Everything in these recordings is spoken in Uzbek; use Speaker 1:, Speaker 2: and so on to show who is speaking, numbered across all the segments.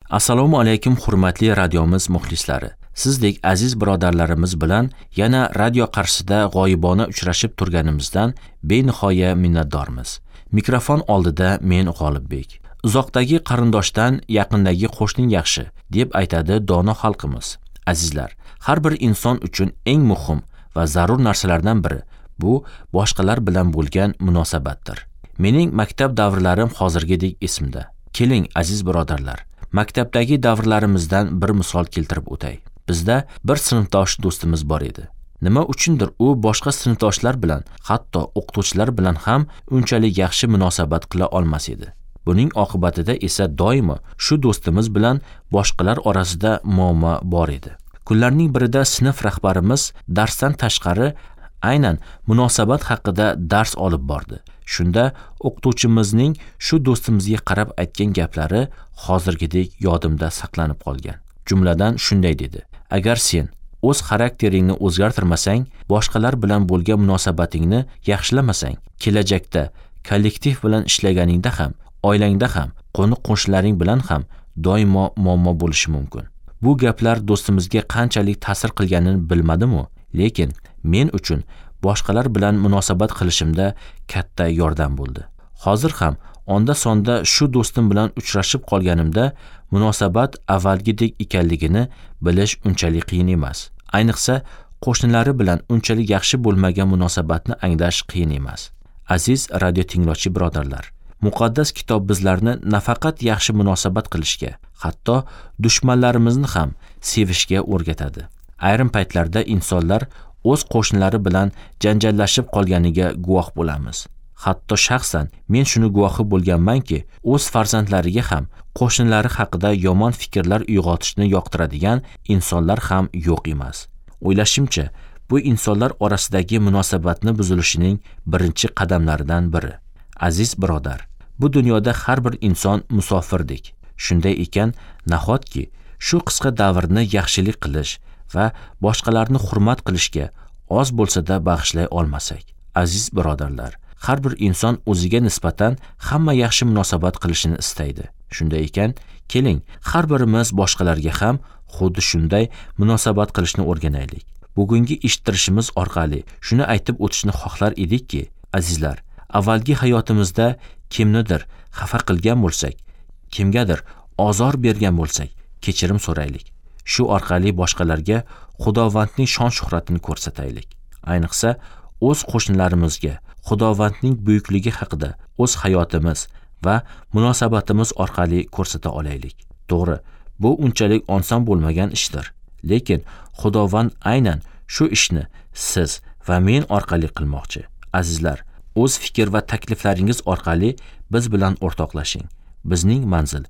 Speaker 1: Assalomu alaykum hurmatli radiomiz muxlislari. Sizdek aziz birodarlarimiz bilan yana radio qarshisida g'oyibona uchrashib turganimizdan benihoya minnatdormiz. Mikrofon oldida men G'olibbek. Uzoqdagi qarindoshdan yaqindagi qo'shning yaxshi deb aytadi dono xalqimiz. Azizlar, har bir inson uchun eng muhim va zarur narsalardan biri bu boshqalar bilan bo'lgan munosabatdir. Mening maktab davrlarim hozirgidek esimda. Keling aziz birodarlar, maktabdagi davrlarimizdan bir misol keltirib o'tay. Bizda bir sinfdosh do'stimiz bor edi. Nima uchundir u boshqa sinfdoshlar bilan, hatto o'qituvchilar bilan ham unchalik yaxshi munosabat qila olmas edi. Buning oqibatida esa doimo shu do'stimiz bilan boshqalar orasida muammo bor edi. Kunlarning birida sinf rahbarimiz darsdan tashqari aynan munosabat haqida dars olib bordi. Shunda o'qituvchimizning shu do'stimizga qarab aytgan gaplari hozirgidek yodimda saqlanib qolgan. Jumladan shunday dedi: agar sen o'z xarakteringni o'zgartirmasang, boshqalar bilan bo'lgan munosabatingni yaxshilamasang, kelajakda kollektiv bilan ishlaganingda ham, oilangda ham, qo'ni-qo'shnilaring bilan ham doimo muammo bo'lishi mumkin. Bu gaplar do'stimizga qanchalik ta'sir qilganini bilmadim-u, lekin men uchun boshqalar bilan munosabat qilishimda katta yordam bo'ldi. Hozir ham onda-sonda shu do'stim bilan uchrashib qolganimda munosabat avvalgidek ekanligini bilish unchalik qiyin emas. Ayniqsa qo'shnilari bilan unchalik yaxshi bo'lmagan munosabatni anglash qiyin emas. Aziz radio tinglovchi birodarlar, muqaddas kitob bizlarni nafaqat yaxshi munosabat qilishga, hatto dushmanlarimizni ham sevishga o'rgatadi. Ayrim paytlarda insonlar o'z qo'shnilari bilan janjallashib qolganiga guvoh bo'lamiz. Hatto shaxsan men shuni guvohi bo'lganmanki, o'z farzandlariga ham qo'shnilari haqida yomon fikrlar uyg'otishni yoqtiradigan insonlar ham yo'q emas. O'ylashimcha, bu insonlar orasidagi munosabatni buzilishining birinchi qadamlaridan biri. Aziz birodar, bu dunyoda har bir inson musofirdik. Shunday ekan, nahotki shu qisqa davrni yaxshilik qilish va boshqalarni hurmat qilishga oz bo'lsa-da bag'ishlay olmasak. Aziz birodarlar, har bir inson o'ziga nisbatan hamma yaxshi munosabat qilishini istaydi. Shunday ekan, keling, har birimiz boshqalarga ham xuddi shunday munosabat qilishni o'rganaylik. Bugungi eshittirishimiz orqali shuni aytib o'tishni xohlar edikki, azizlar, avvalgi hayotimizda kimnidir xafa qilgan bo'lsak, kimgadir ozor bergan bo'lsak, kechirim so'raylik. Shu orqali boshqalarga Xudovandning shon-shuhratini ko'rsataylik. Ayniqsa o'z qo'shnilarimizga Xudovandning buyukligi haqida o'z hayotimiz va munosabatimiz orqali ko'rsata olaylik. To'g'ri, bu unchalik oson bo'lmagan ishdir, lekin Xudovand aynan shu ishni siz va men orqali qilmoqchi. Azizlar, o'z fikr va takliflaringiz orqali biz bilan o'rtoqlashing. Bizning manzil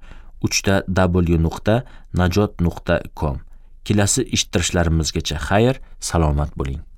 Speaker 1: www.najot.com. Kelasi eshittirishlarimizgacha xayr, salomat bo'ling.